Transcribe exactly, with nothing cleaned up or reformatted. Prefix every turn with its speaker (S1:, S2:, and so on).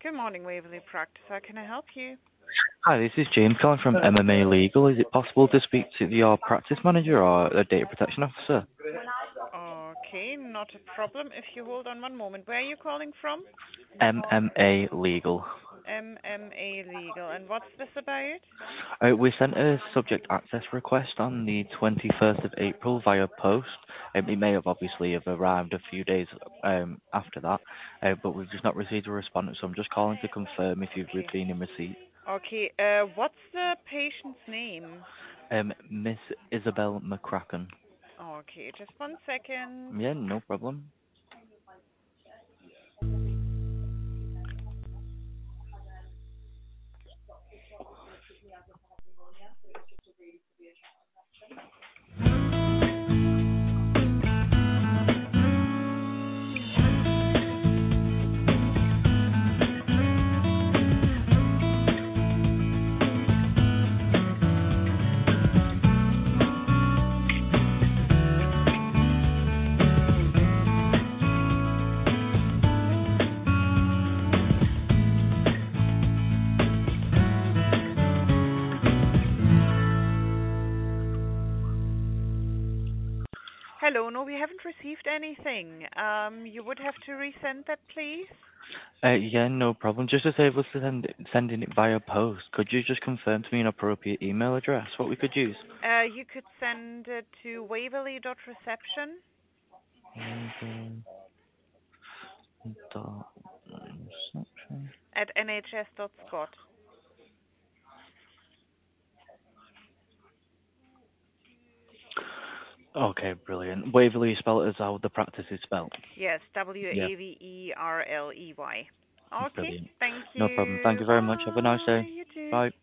S1: Good morning, Waverley Practice. How can I help you?
S2: Hi, this is James calling from M M A Legal. Is it possible to speak to your practice manager or a data protection officer?
S1: Okay, not a problem. If you hold on one moment. Where are you calling from?
S2: M M A Legal.
S1: M M A Legal. And what's this about?
S2: Uh, we sent a subject access request on the twenty-first of April via post. Um, it may have obviously have arrived a few days um, after that, uh, but we've just not received a response, so I'm just calling to confirm if you've
S1: Okay.
S2: been in receipt.
S1: Okay, uh, what's the patient's name?
S2: Um, Miss Isabel McCracken.
S1: Okay, just one second.
S2: Yeah, no problem.
S1: Hello, no, we haven't received anything. Um, you would have to resend that, please.
S2: Uh, yeah, no problem. Just to save us send it, sending it via post, could you just confirm to me an appropriate email address, what we could use?
S1: Uh, you could send it to waverley dot reception
S2: Dot reception.
S1: at n h s dot scot.
S2: Okay, brilliant. Waverley spelled as how the practice is spelled.
S1: Yes, W
S2: Yeah,
S1: A V E R L E Y. Okay,
S2: brilliant.
S1: thank
S2: No problem. Thank
S1: you.
S2: you very much. Have a nice
S1: Bye.
S2: day.
S1: You too.
S2: Bye.